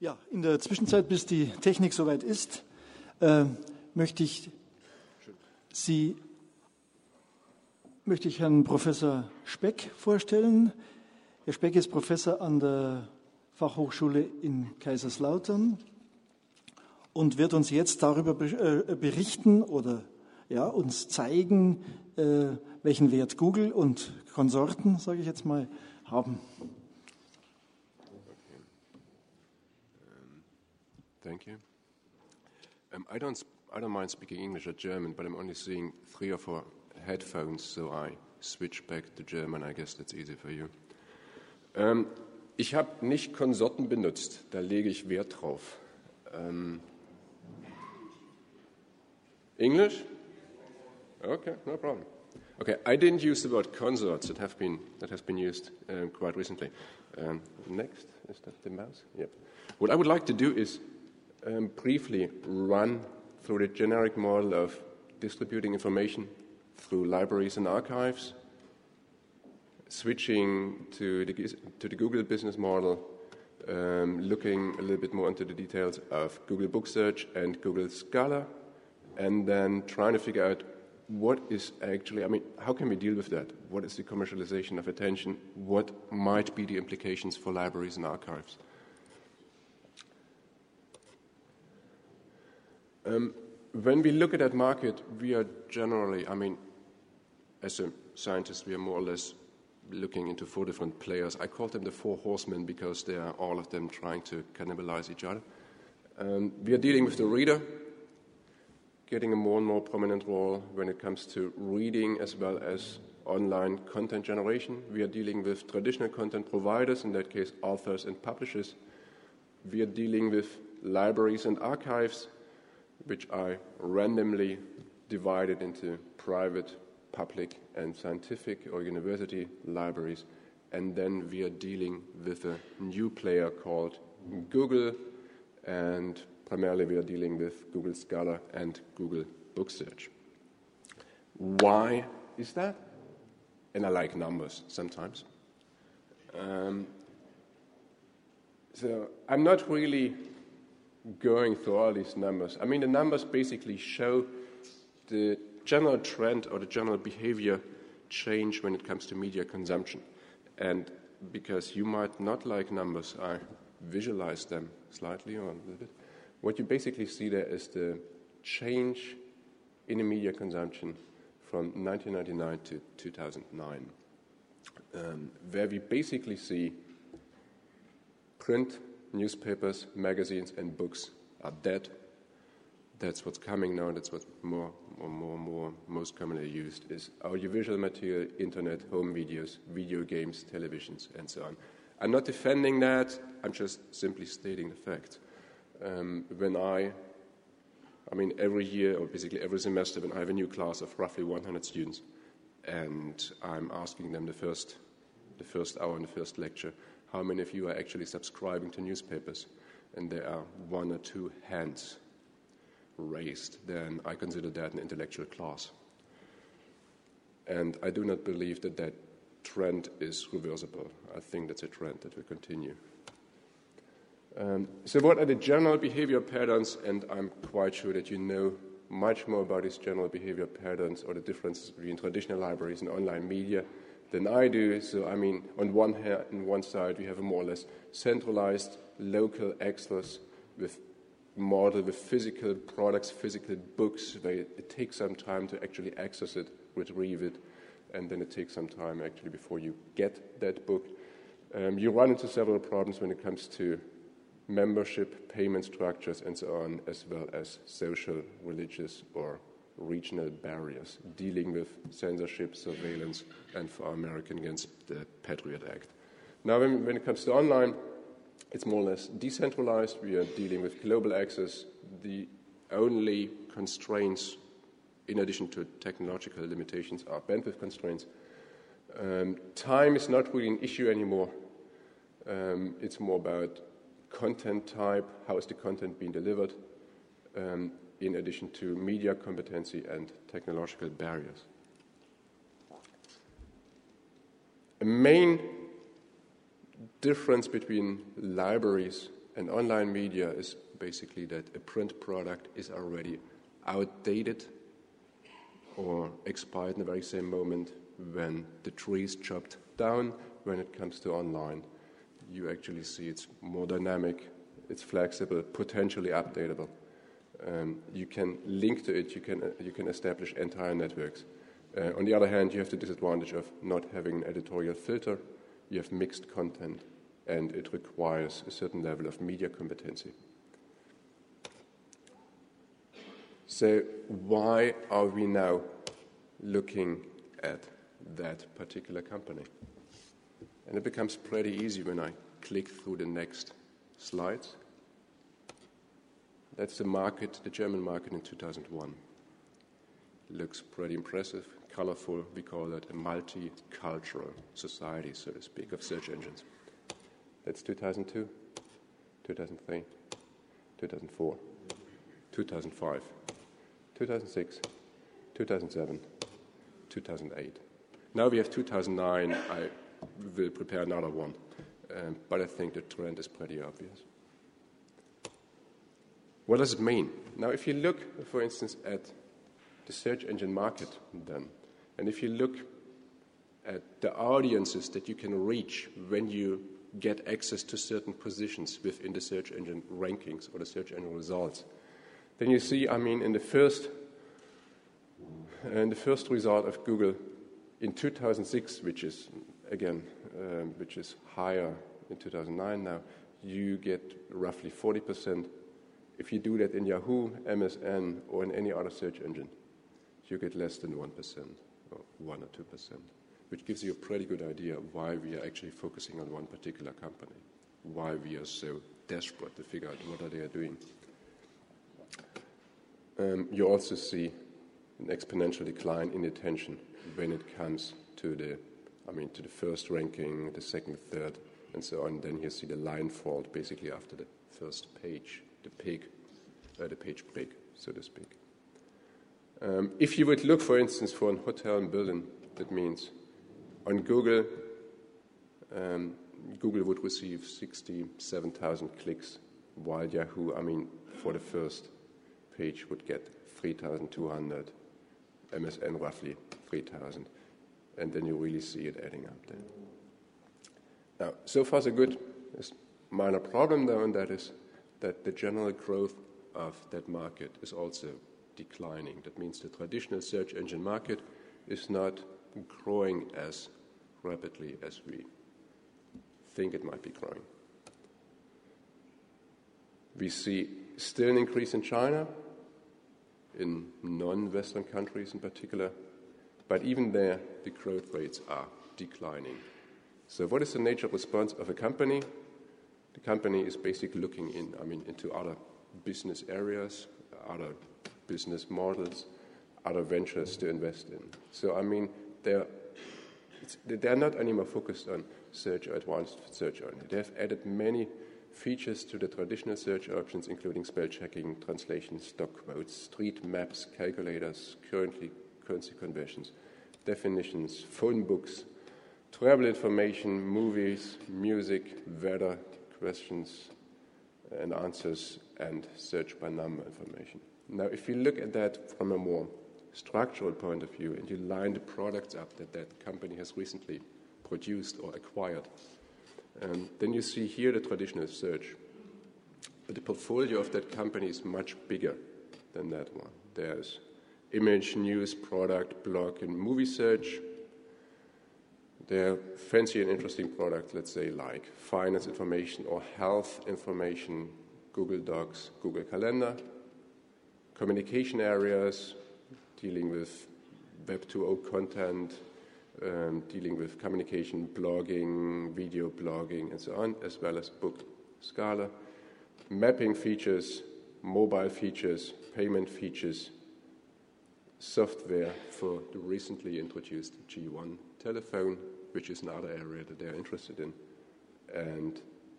Ja, in der Zwischenzeit, bis die Technik soweit ist, möchte ich Herrn Professor Speck vorstellen. Herr Speck ist Professor an der Fachhochschule in Kaiserslautern und wird uns jetzt darüber berichten oder uns zeigen, welchen Wert Google und Konsorten, sage ich jetzt mal, haben. Thank you. I don't mind speaking English or German, but I'm only seeing 3 or 4 headphones, so I switch back to German. I guess that's easy for you. Ich habe nicht Konsorten benutzt, da lege ich Wert drauf. English? Okay, no problem. Okay, I didn't use the word consorts that has been used quite recently. Next, is that the mouse? Yep. What I would like to do is briefly run through the generic model of distributing information through libraries and archives, switching to the Google business model, looking a little bit more into the details of Google Book Search and Google Scholar, and then trying to figure out what is actually, how can we deal with that? What is the commercialization of attention? What might be the implications for libraries and archives? When we look at that market, we are generally, as a scientist, we are more or less looking into 4 different players. I call them the 4 horsemen because they are all of them trying to cannibalize each other. We are dealing with the reader, getting a more and more prominent role when it comes to reading as well as online content generation. We are dealing with traditional content providers, in that case authors and publishers. We are dealing with libraries and archives, which are randomly divided into private, public, and scientific or university libraries. And then we are dealing with a new player called Google, and primarily we are dealing with Google Scholar and Google Book Search. Why is that? And I like numbers sometimes. So I'm not really going through all these numbers. The numbers basically show the general trend or the general behavior change when it comes to media consumption. And because you might not like numbers, I visualize them slightly or a little bit. What you basically see there is the change in the media consumption from 1999 to 2009, where we basically see print, newspapers, magazines, and books are dead. That's what's coming now. That's what's more most commonly used is audiovisual material, internet, home videos, video games, televisions, and so on. I'm not defending that. I'm just simply stating the fact. Every year or basically every semester, when I have a new class of roughly 100 students, and I'm asking them the first hour in the first lecture, how many of you are actually subscribing to newspapers? And there are 1 or 2 hands raised. Then I consider that an intellectual class. And I do not believe that that trend is reversible. I think that's a trend that will continue. So what are the general behavior patterns? And I'm quite sure that you know much more about these general behavior patterns or the differences between traditional libraries and online media than I do. So, on one side, we have a more or less centralized local access with model with physical products, physical books. It takes some time to actually access it, retrieve it, and then it takes some time actually before you get that book. You run into several problems when it comes to membership, payment structures, and so on, as well as social, religious, or regional barriers, dealing with censorship, surveillance, and for our American against the Patriot Act. Now, when it comes to online, it's more or less decentralized. We are dealing with global access. The only constraints, in addition to technological limitations, are bandwidth constraints. Time is not really an issue anymore. It's more about content type, how is the content being delivered, in addition to media competency and technological barriers. A main difference between libraries And online media is basically that a print product is already outdated or expired in the very same moment when the tree is chopped down. When it comes to online, you actually see it's more dynamic, it's flexible, potentially updatable. You can link to it, you can establish entire networks. On the other hand, you have the disadvantage of not having an editorial filter. You have mixed content, and it requires a certain level of media competency. So why are we now looking at that particular company? And it becomes pretty easy when I click through the next slides. That's the market, the German market in 2001. Looks pretty impressive, colorful. We call that a multicultural society, so to speak, of search engines. That's 2002, 2003, 2004, 2005, 2006, 2007, 2008. Now we have 2009. I will prepare another one, but I think the trend is pretty obvious. What does it mean? Now, if you look, for instance, at the search engine market then, and if you look at the audiences that you can reach when you get access to certain positions within the search engine rankings or the search engine results, then you see, in the first result of Google in 2006, which is, again, which is higher in 2009 now, you get roughly 40%. If you do that in Yahoo, MSN, or in any other search engine, you get less than 1%, or 1 or 2%, which gives you a pretty good idea of why we are actually focusing on one particular company, why we are so desperate to figure out what they are doing. You also see an exponential decline in attention when it comes to the first ranking, the second, third, and so on. Then you see the line fall basically after the first page, the page break, so to speak. If you would look, for instance, for a hotel in Berlin, that means on Google, Google would receive 67,000 clicks, while Yahoo, for the first page would get 3,200, MSN roughly 3,000, and then you really see it adding up there. Now, so far so good. There's a minor problem though, and that is that the general growth of that market is also declining. That means the traditional search engine market is not growing as rapidly as we think it might be growing. We see still an increase in China, in non-Western countries in particular, but even there the growth rates are declining. So what is the nature response of a company? The company is basically looking into other business areas, other business models, other ventures to invest in. So they're not anymore focused on search or advanced search only. They have added many features to the traditional search options, including spell checking, translation, stock quotes, street maps, calculators, currency conversions, definitions, phone books, travel information, movies, music, weather, questions and answers, and search by number information. Now, if you look at that from a more structural point of view and you line the products up that company has recently produced or acquired, then you see here the traditional search. But the portfolio of that company is much bigger than that one. There's image, news, product, blog, and movie search. There are fancy and interesting products, let's say, like finance information or health information, Google Docs, Google Calendar. Communication areas, dealing with Web 2.0 content, dealing with communication, blogging, video blogging, and so on, as well as book Scala. Mapping features, mobile features, payment features, software for the recently introduced G1 telephone, which is another area that they're interested in, and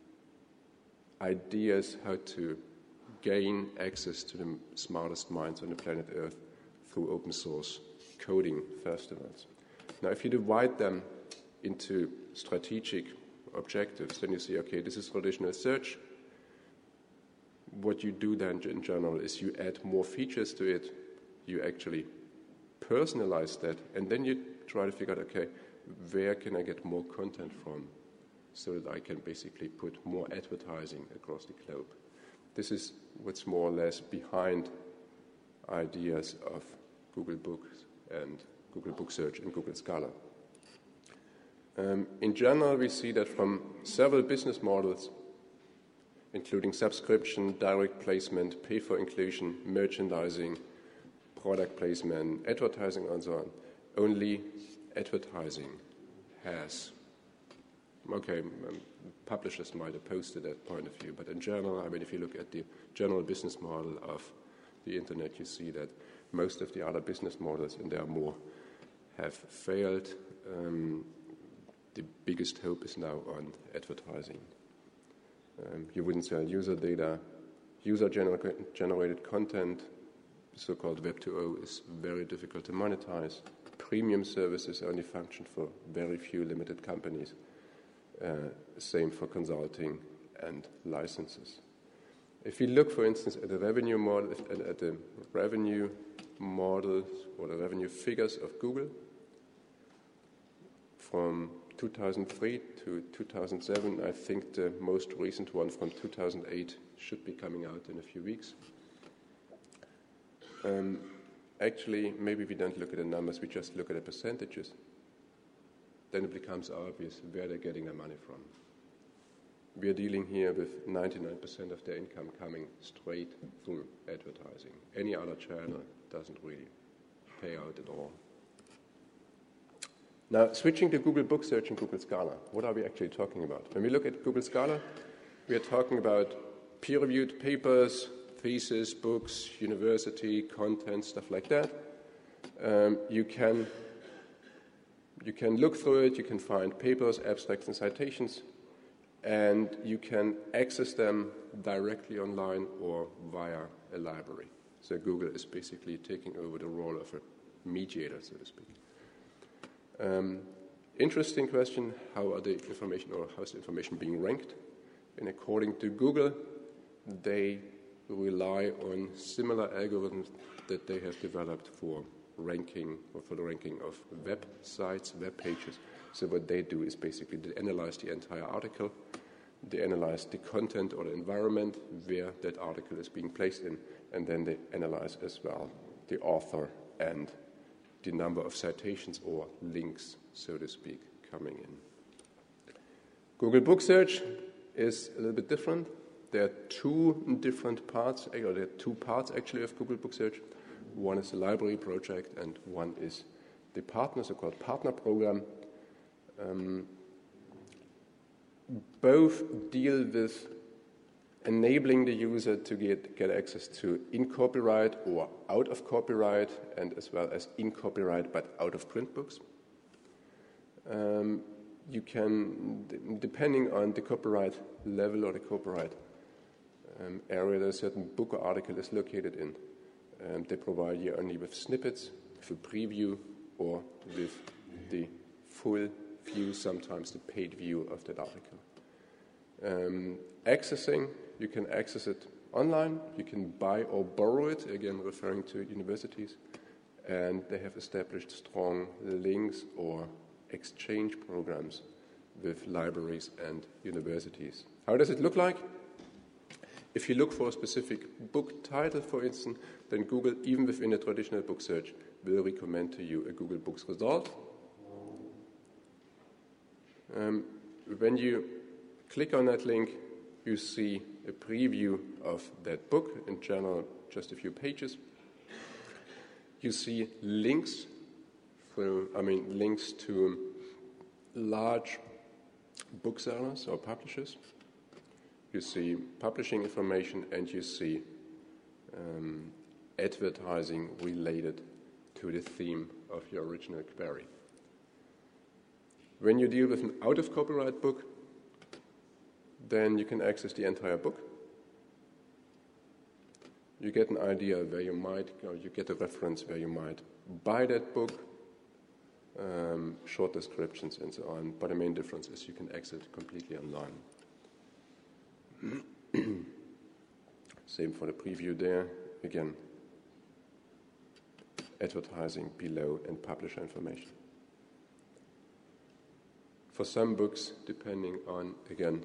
ideas how to gain access to the smartest minds on the planet Earth through open source coding festivals. Now, if you divide them into strategic objectives, then you see, okay, this is traditional search. what you do then in general is you add more features to it, you actually personalize that, and then you try to figure out, okay, where can I get more content from so that I can basically put more advertising across the globe. This is what's more or less behind ideas of Google Books and Google Book Search and Google Scholar. In general, we see that from several business models, including subscription, direct placement, pay for inclusion, merchandising, product placement, advertising, and so on, only advertising has, publishers might oppose to that point of view, but in general, I mean, if you look at the general business model of the internet, you see that most of the other business models, and there are more, have failed. The biggest hope is now on advertising. You wouldn't sell user data. User-generated content, so-called Web 2.0, is very difficult to monetize. Premium services only function for very few limited companies. Same for consulting and licenses. If you look, for instance, at the revenue model, or the revenue figures of Google from 2003 to 2007, I think the most recent one from 2008 should be coming out in a few weeks. Actually, maybe we don't look at the numbers, we just look at the percentages. Then it becomes obvious where they're getting their money from. We are dealing here with 99% of their income coming straight through advertising. Any other channel doesn't really pay out at all. Now, switching to Google Book Search and Google Scholar, what are we actually talking about? When we look at Google Scholar, we are talking about peer-reviewed papers, thesis, books, university, content, stuff like that. You can look through it, you can find papers, abstracts, and citations, and you can access them directly online or via a library. So Google is basically taking over the role of a mediator, so to speak. Interesting question, how's the information being ranked? And according to Google, they rely on similar algorithms that they have developed for ranking, or for the ranking of websites, web pages. So what they do is basically they analyze the entire article, they analyze the content or the environment where that article is being placed in, and then they analyze as well the author and the number of citations or links, so to speak, coming in. Google Book Search is a little bit different. There are two different parts, or there are two parts actually of Google Book Search. One is the library project and one is the partner, so-called partner program. Both deal with enabling the user to get access to in copyright or out of copyright, and as well as in copyright but out of print books. You can, depending on the copyright level or the copyright area that a certain book or article is located in, they provide you only with snippets, with a preview, or with the full view, sometimes the paid view of that article. Accessing, you can access it online, you can buy or borrow it, again referring to universities, and they have established strong links or exchange programs with libraries and universities. How does it look like? If you look for a specific book title, for instance, then Google, even within a traditional book search, will recommend to you a Google Books result. When you click on that link, you see a preview of that book, in general, just a few pages. You see links, links to large booksellers or publishers. You see publishing information, and you see advertising related to the theme of your original query. When you deal with an out-of-copyright book, then you can access the entire book. You get an idea where you might, or you get a reference where you might buy that book, short descriptions and so on, but the main difference is you can access it completely online. Same for the preview there. Again, advertising below and publisher information. For some books, depending on, again,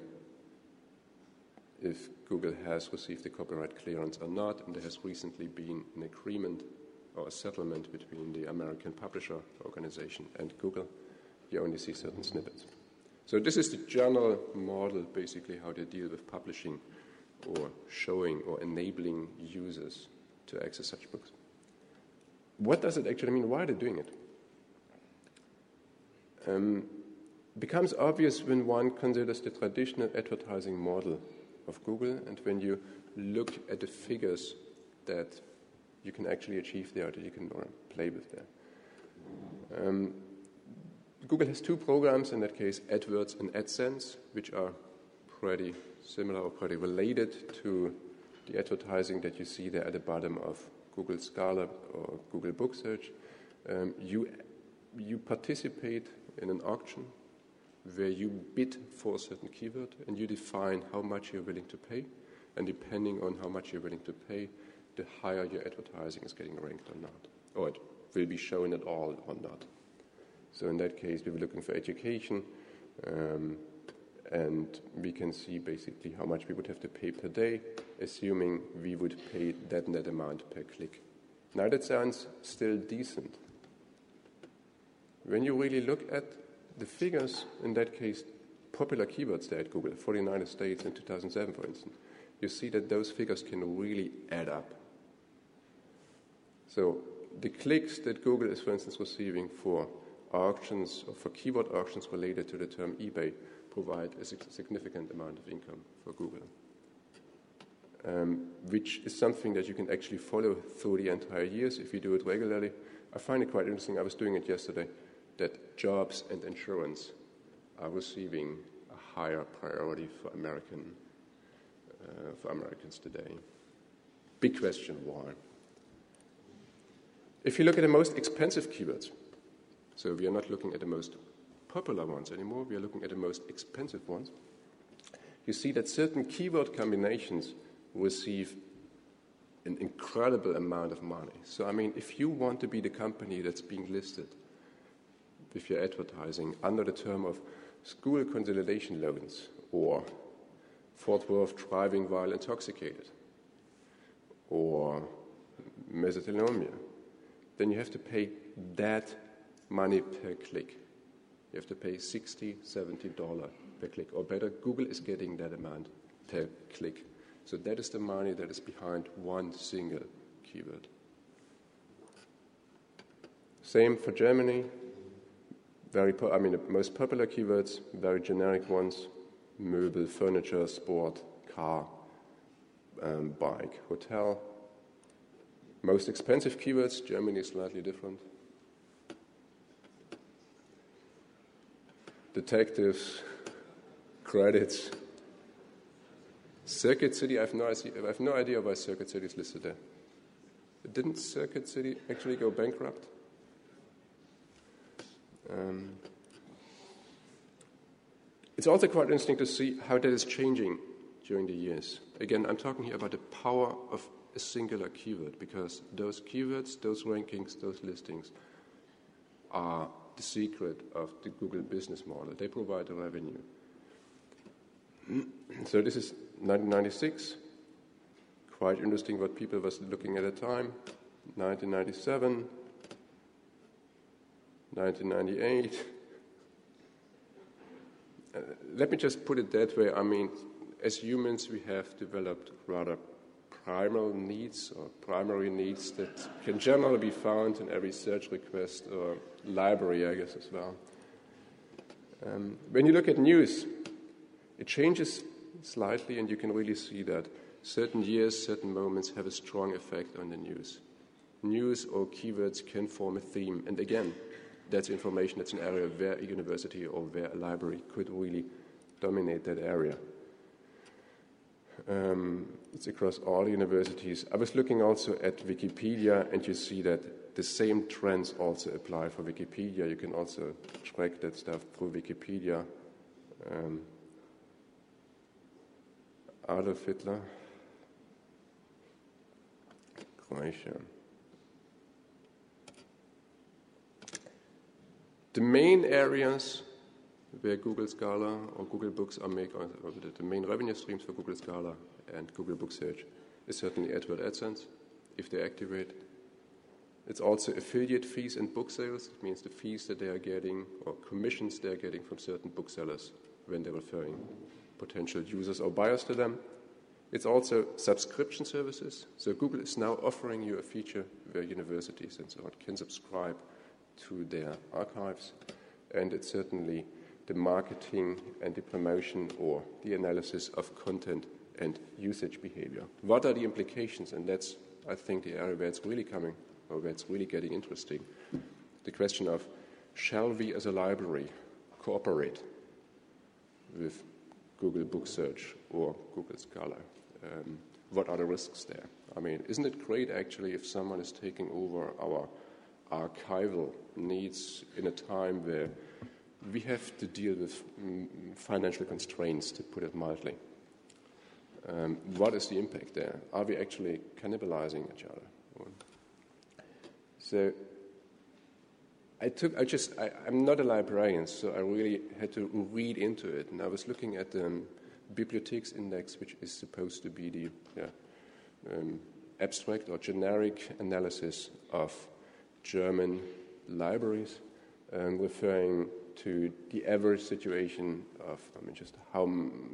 if Google has received the copyright clearance or not, and there has recently been an agreement or a settlement between the American Publisher Organization and Google, you only see certain snippets. So this is the general model, basically, how they deal with publishing or showing or enabling users to access such books. What does it actually mean? Why are they doing it? Becomes obvious when one considers the traditional advertising model of Google and when you look at the figures that you can actually achieve there, that you can play with there. Google has two programs, in that case, AdWords and AdSense, which are pretty similar or pretty related to the advertising that you see there at the bottom of Google Scholar or Google Book Search. You participate in an auction where you bid for a certain keyword and you define how much you're willing to pay, and depending on how much you're willing to pay, the higher your advertising is getting ranked or not, or it will be shown at all or not. So in that case, we were looking for education, and we can see basically how much we would have to pay per day, assuming we would pay that net amount per click. Now that sounds still decent. When you really look at the figures, in that case, popular keywords there at Google for the United States in 2007, for instance, you see that those figures can really add up. So the clicks that Google is, for instance, receiving for auctions or for keyword auctions related to the term eBay provide a significant amount of income for Google, which is something that you can actually follow through the entire years if you do it regularly. I find it quite interesting. I was doing it yesterday, that jobs and insurance are receiving a higher priority for Americans today. Big question, why? If you look at the most expensive keywords, so we are not looking at the most popular ones anymore, we are looking at the most expensive ones, you see that certain keyword combinations receive an incredible amount of money. So, I mean, if you want to be the company that's being listed with your advertising under the term of school consolidation loans or Fort Worth driving while intoxicated or mesothelioma, then you have to pay that money per click. You have to pay $60, $70 per click. Or better, Google is getting that amount per click. So that is the money that is behind one single keyword. Same for Germany. The most popular keywords, very generic ones: Möbel, furniture, sport, car, bike, hotel. Most expensive keywords, Germany is slightly different. Detectives, credits. Circuit City, I have no idea why Circuit City is listed there. Didn't Circuit City actually go bankrupt? It's also quite interesting to see how that is changing during the years. Again, I'm talking here about the power of a singular keyword, because those keywords, those rankings, those listings are the secret of the Google business model. They provide the revenue. So this is 1996. Quite interesting what people was looking at the time. 1997, 1998. Let me just put it that way. I mean, as humans, we have developed rather primary needs that can generally be found in every search request or library, I guess, as well. When you look at news, it changes slightly, and you can really see that certain years, certain moments have a strong effect on the news. News or keywords can form a theme, and again, that's information, that's an area where a university or where a library could really dominate that area. It's across all universities. I was looking also at Wikipedia, and you see that the same trends also apply for Wikipedia. You can also track that stuff through Wikipedia. Adolf Hitler. information. The main areas where Google Scholar or Google Books are made, or the main revenue streams for Google Scholar and Google Book Search is certainly AdSense, if they activate. It's also affiliate fees and book sales. It means the fees that they are getting or commissions they are getting from certain booksellers when they're referring potential users or buyers to them. It's also subscription services. So Google is now offering you a feature where universities and so on can subscribe to their archives. And it's certainly the marketing and the promotion or the analysis of content and usage behavior. What are the implications? And that's, I think, the area where it's really coming, or where it's really getting interesting. The question of, shall we as a library cooperate with Google Book Search or Google Scholar? What are the risks there? I mean, isn't it great actually if someone is taking over our archival needs in a time where we have to deal with financial constraints, to put it mildly? What is the impact there? Are we actually cannibalizing each other? So I'm not a librarian, so I really had to read into it. And I was looking at the Bibliotheks Index, which is supposed to be the abstract or generic analysis of German libraries, referring to the average situation of, just how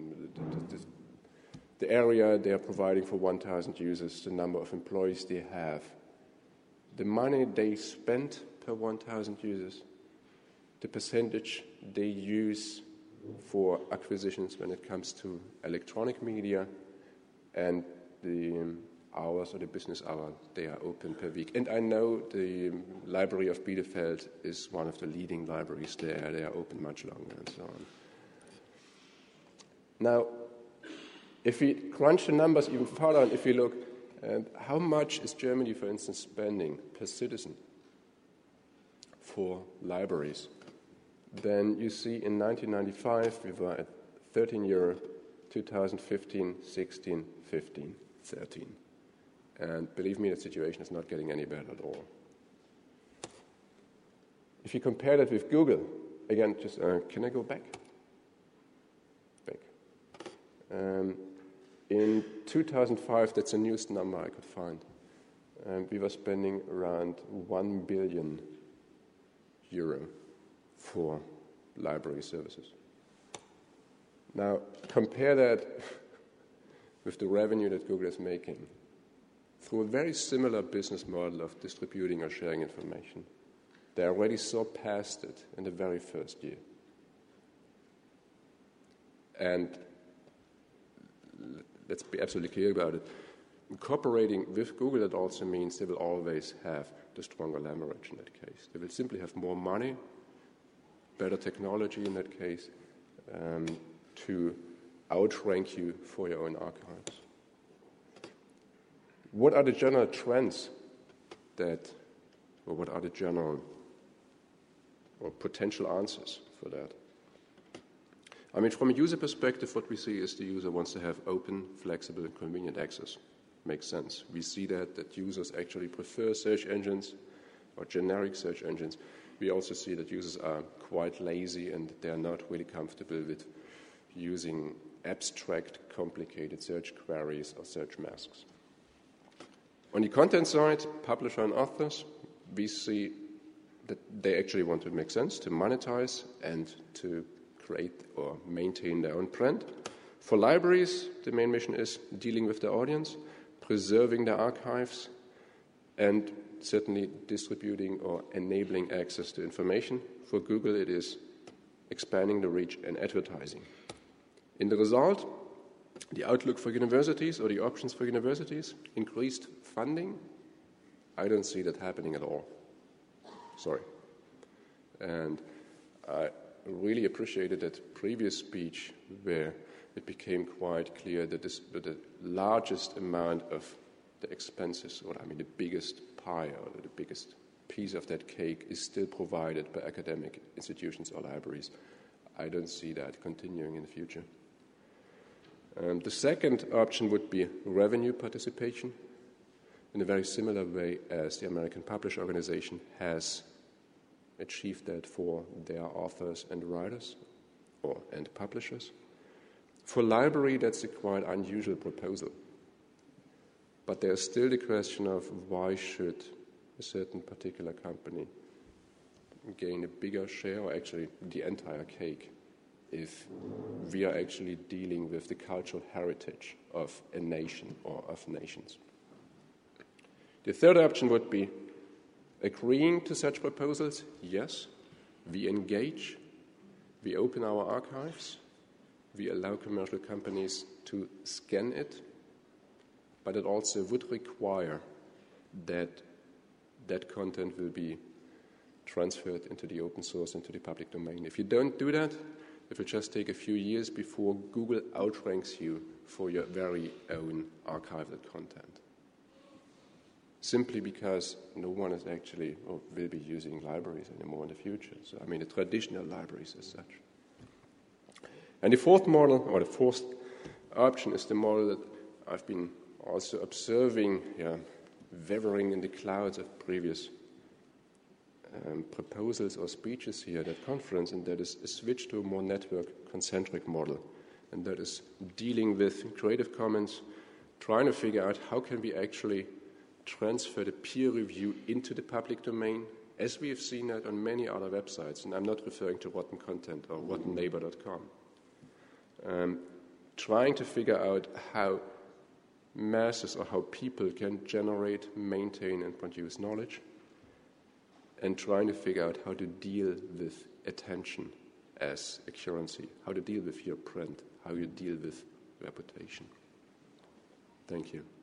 the area they are providing for 1,000 users, the number of employees they have, the money they spend per 1,000 users, the percentage they use for acquisitions when it comes to electronic media, and the hours or the business hour they are open per week. And I know the Library of Bielefeld is one of the leading libraries there. They are open much longer and so on. Now, if we crunch the numbers even further, and if we look at how much is Germany, for instance, spending per citizen for libraries, then you see in 1995 we were at 13 euro, 2015, 16, 15, 13. And believe me, the situation is not getting any better at all. If you compare that with Google, again, just can I go back? In 2005, that's the newest number I could find, we were spending around 1 billion euro for library services. Now, compare that with the revenue that Google is making through a very similar business model of distributing or sharing information. They already surpassed it in the very first year. And let's be absolutely clear about it. Cooperating with Google, that also means they will always have the stronger leverage in that case. They will simply have more money, better technology in that case, to outrank you for your own archives. What are the general trends or what are the general or potential answers for that? I mean, from a user perspective, what we see is the user wants to have open, flexible, and convenient access. Makes sense. We see that users actually prefer search engines or generic search engines. We also see that users are quite lazy and they are not really comfortable with using abstract, complicated search queries or search masks. On the content side, publisher and authors, we see that they actually want to make sense, to monetize and to create or maintain their own brand. For libraries, the main mission is dealing with the audience, preserving the archives, and certainly distributing or enabling access to information. For Google, it is expanding the reach and advertising. In the result, the outlook for universities or the options for universities, increased funding, I don't see that happening at all. Sorry. And I really appreciated that previous speech where it became quite clear that the largest amount of the expenses, or the biggest pie or the biggest piece of that cake is still provided by academic institutions or libraries. I don't see that continuing in the future. The second option would be revenue participation. in a very similar way as the American Publisher Organization has achieved that for their authors and writers and publishers. For library, that's a quite unusual proposal. But there's still the question of why should a certain particular company gain a bigger share, or actually the entire cake, if we are actually dealing with the cultural heritage of a nation or of nations. The third option would be agreeing to such proposals. Yes, we engage, we open our archives, we allow commercial companies to scan it, but it also would require that that content will be transferred into the open source, into the public domain. If you don't do that, it will just take a few years before Google outranks you for your very own archival content. Simply because no one is actually or will be using libraries anymore in the future. So, the traditional libraries as such. And the fourth model, or the fourth option, is the model that I've been also observing, wavering in the clouds of previous proposals or speeches here at that conference, and that is a switch to a more network-concentric model. And that is dealing with Creative Commons, trying to figure out how can we actually transfer the peer review into the public domain, as we have seen that on many other websites, and I'm not referring to Rotten Content or rottenneighbor.com. Trying to figure out how masses or how people can generate, maintain, and produce knowledge, and trying to figure out how to deal with attention as a currency, how to deal with your print, how you deal with reputation. Thank you.